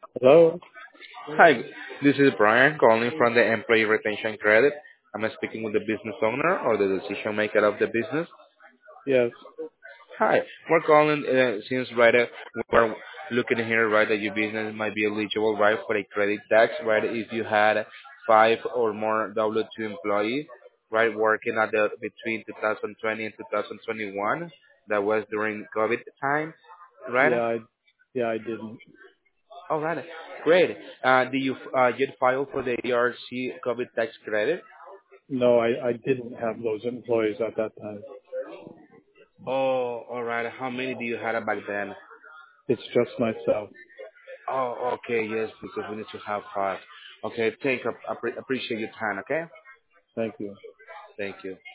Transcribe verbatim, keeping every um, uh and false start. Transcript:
Hello? Hi, this is Brian calling from the Employee Retention Credit. I'm speaking with the business owner or the decision maker of the business. Yes. Hi, we're calling uh, since right uh, we're looking here right that your business might be eligible right for a credit tax right if you had five or more W two employees right working at the between twenty twenty and twenty twenty-one. That was during COVID time, right? Yeah, I yeah, I didn't. All right, great. Uh, do you uh, get filed for the E R C COVID tax credit? No, I I didn't have those employees at that time. Oh, all right. How many do you have back then? It's just myself. Oh, okay. Yes, because we need to have five. Okay, thank you. I appre- appreciate your time. Okay, Thank you. thank you.